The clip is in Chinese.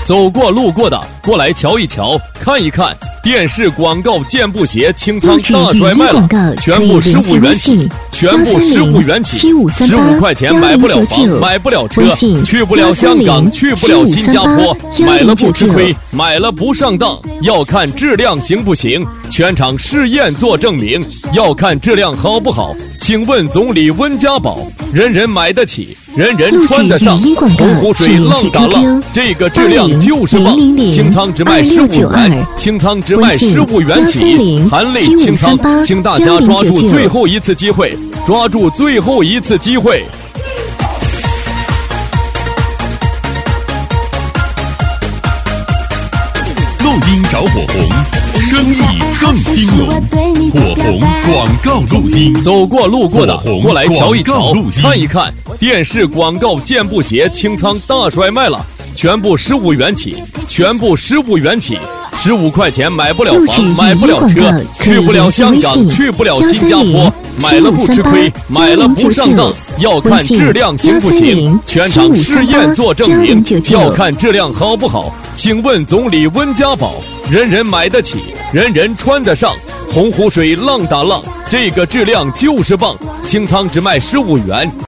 走过路过的过来瞧一瞧，看一看。电视广告健步鞋清仓大甩卖了，全部15元起，全部15元起，15块钱买不了房，买不了车，去不了香港，去不了新加坡，买了不吃亏，买了不上当，要看质量行不行，全场试验做证明，要看质量好不好。请问总理温家宝，人人买得起，人人穿得上，洪湖水浪打浪，这个质量就是棒。清仓只卖15元，清仓只卖15元起，含泪清仓，请大家抓住最后一次机会，抓住最后一次机会。 录音找火红，生意更兴隆。火红广告录音， 走过路过的过来瞧一瞧，看一看。电视广告健步鞋清仓大甩卖了，全部15元起，全部15元起。15块钱买不了房，买不了车，去不了香港，去不了新加坡，买了不吃亏，买了不上当，要看质量行不行，全场试验做证明，要看质量好不好。请问总理温家宝，人人买得起，人人穿得上，洪湖水浪打浪，这个质量就是棒，清仓只卖15元。